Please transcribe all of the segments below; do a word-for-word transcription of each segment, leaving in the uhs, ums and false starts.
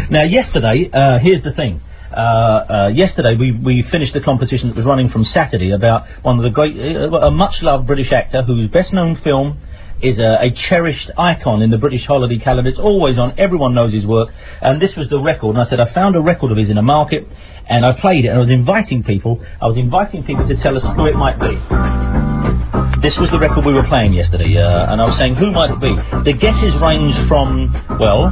Now, yesterday, uh, here's the thing. Uh, uh, yesterday we, we finished the competition that was running from Saturday about one of the great, uh, a much-loved British actor whose best-known film is a, a cherished icon in the British holiday calendar. It's always on, everyone knows his work, and this was the record, and I said I found a record of his in a market, and I played it, and I was inviting people, I was inviting people to tell us who it might be. This was the record we were playing yesterday, uh, and I was saying, who might it be? The guesses range from, well...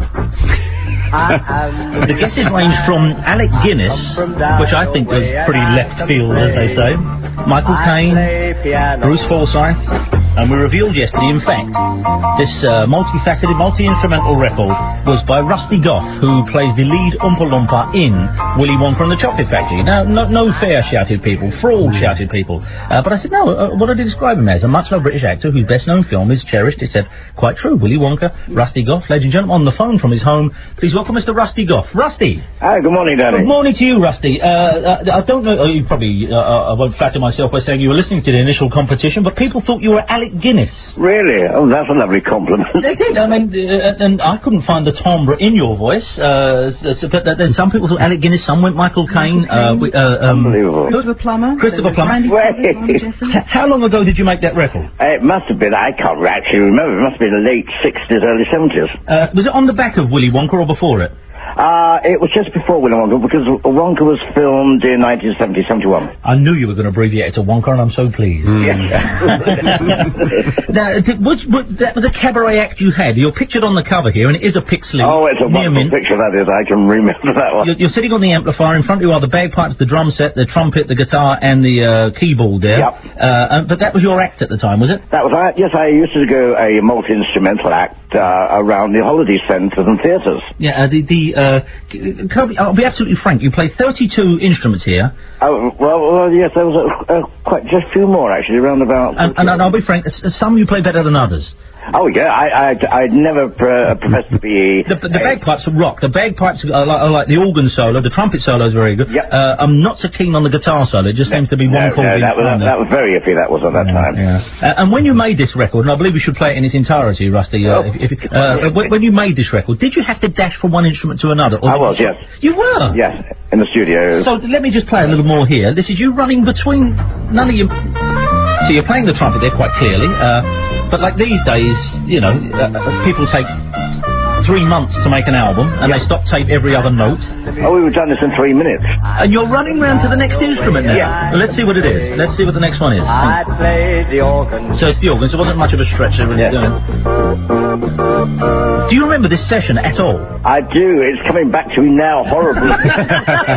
the guesses range from Alec Guinness, which I think was pretty left field, as they say, Michael Caine, Bruce Forsyth, and we revealed yesterday, in fact, this uh, multifaceted, multi-instrumental record was by Rusty Goff, who plays the lead Oompa Loompa in Willy Wonka and the Chocolate Factory. Now, no, no fair, shouted people, fraud, shouted people, uh, but I said, no, uh, what did I describe him as? A much-loved British actor whose best-known film is cherished. It said, quite true, Willy Wonka, Rusty Goff, ladies and gentlemen, on the phone from his home, please welcome Mister Rusty Goff. Rusty! Hi, good morning, Danny. Good morning to you, Rusty. Uh, uh, I don't know, uh, you probably, uh, I won't flatter myself by saying you were listening to the initial competition, but people thought you were Alec Guinness. Really? Oh, that's a lovely compliment. They did, I mean, uh, and I couldn't find the timbre in your voice, uh, so, but then some people thought Alec Guinness, some went Michael Caine. Uh, we, uh, um, Unbelievable. Christopher Plummer. Christopher Plummer. How long ago did you make that record? Uh, it must have been, I can't actually remember, it must have been the late sixties, early seventies. Uh, was it on the back of Willy Wonka or before it? Uh, it was just before Willy Wonka, because Wonka was filmed in nineteen seventy, seventy-one. I knew you were going to abbreviate it to Wonka, and I'm so pleased. Mm. Yeah. Now, did, which, which, that was a cabaret act you had. You're pictured on the cover here, and it is a pixel. Oh, it's a wonderful picture, that is. I can remember that one. You're, you're sitting on the amplifier. In front of you are the bagpipes, the drum set, the trumpet, the guitar, and the uh, keyboard there. Yep. Uh, but that was your act at the time, was it? That was, I, yes, I used to go a multi-instrumental act uh, around the holiday centres and theatres. Yeah, uh, the... the uh, Can I be, I'll be absolutely frank, you play thirty-two instruments here. Oh, well, well yes, there was a, a, quite just a few more, actually, around about... And, and, and I'll be frank, some you play better than others. Oh, yeah, I, I, I'd never pr- professed to be... The, the bagpipes rock. The bagpipes are like, are like the organ solo. The trumpet solo is very good. Yep. Uh, I'm not so keen on the guitar solo. It just no, seems to be no, one chord. No, that was, that, that was very iffy, that was at that yeah, time. Yeah. Uh, and when you made this record, and I believe we should play it in its entirety, Rusty, uh, oh. if, if, uh, when, when you made this record, did you have to dash from one instrument to another? Or I was, yes. You were? Yes, in the studio. So let me just play a little more here. This is you running between... None of you... So you're playing the trumpet there quite clearly, uh, but like these days, you know, uh, people take three months to make an album, and yep. they stop tape every other note. Oh, we've done this in three minutes. And you're running round to the next instrument now. Yeah. Well, let's see what it is. Let's see what the next one is. I played the organ. So it's the organ, so it wasn't much of a stretch they were really yeah. doing. Do you remember this session at all? I do. It's coming back to me now horribly.